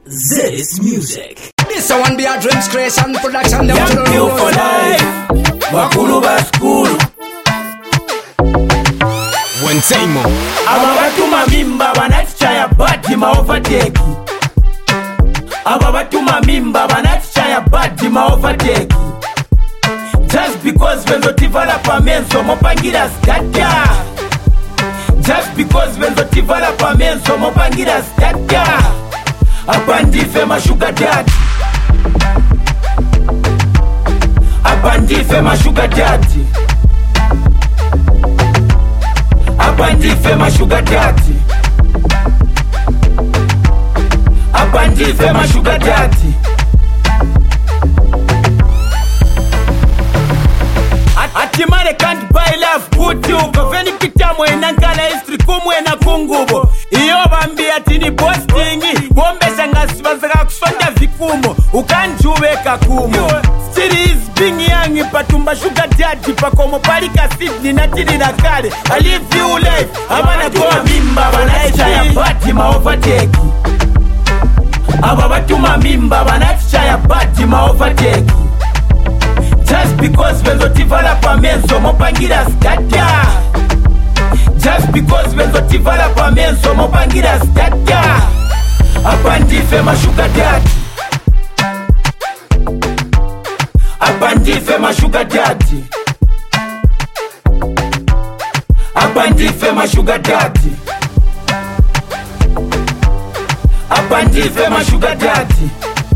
This music. This one be a Dreams Creation production. Young you for life. Wakulu ba school. One time more. Aba batuma mimba banachaya badi ma overtake. Aba batuma mimba banachaya badi ma overtake. Just because wenzo develop menso mopangira stadia. Just because wenzo develop menso mopangira stadia. Abandife ma sugar daddy. Abandife ma sugar daddy. Abandife ma sugar daddy. Abandife ma sugar daddy. Atimare can't buy love good you. Kofeni pita mwena nkala history kumwena kungubo. Iyo bambia tini postingi. Bombe shangasi bazaka kusonda vikumo. Ukanjuweka kumo. Still is being young patumba sugar daddy. Pakomo palika Sydney na tini na kale. I live you life. Abana kwa mimba banaicha ya bati ma overtake. Ababatuma mimba banaicha ya bati ma overtake. Just because wenzo develop menso mopangira stadia. Just because wenzo develop menso mopangira stadia. Abandife ma sugar daddy. Abandife ma sugar daddy. Abandife ma sugar daddy. Abandife ma sugar daddy.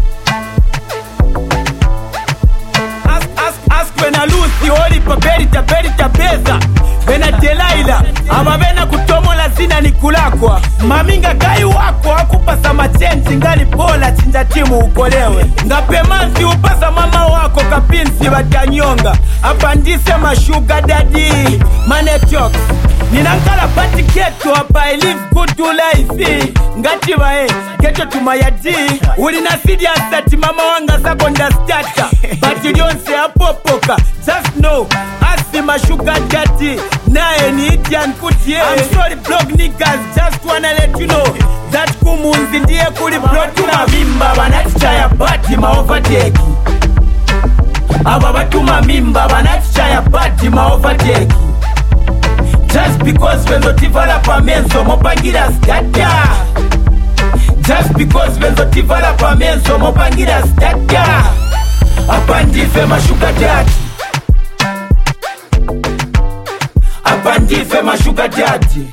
Ask when I lose the holy paperita pesa. Bena Delaila amabena kutomola zina nikulakwa. Maminga kai wako wakupasa machenzi ngali pola chinja timu ukolewe. Ngape manzi upasa mama wako kapinsi batanyonga. Apandise ma sugar daddy. Money talks. Ninankala pati keto hapa I live good to life. Ngati bae keto tumayadi. Ulina sidi asati mama wanga zako ndastata. But you don't say apopoka. Just know asi ma sugar daddy. Nae ni iti ankutie. I'm sorry blog niggas, just wanna let you know that kumunzi ndiye kuli blog tuma mimba banatichaya bati ma overtake. Aba batuma mimba banatichaya bati ma overtake. Just because wenzo develop menso mopangira stadia. Just because wenzo develop menso mopangira stadia. Abandife ma sugar daddy. Abandife ma sugar daddy.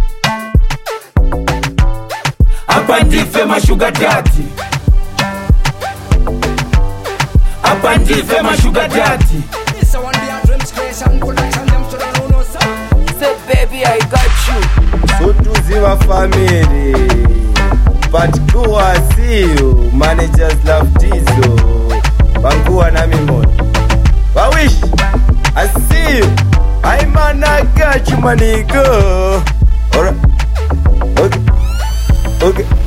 Abandife ma sugar daddy. Abandife ma sugar daddy. This one be a Dreams Creation production. Them to the no sir. Say baby I got you. So to ziva family. But go and see you. Managers love Tizo. Bangua na mimon. Wawish I see you. I man I got you money go. Alright. Okay.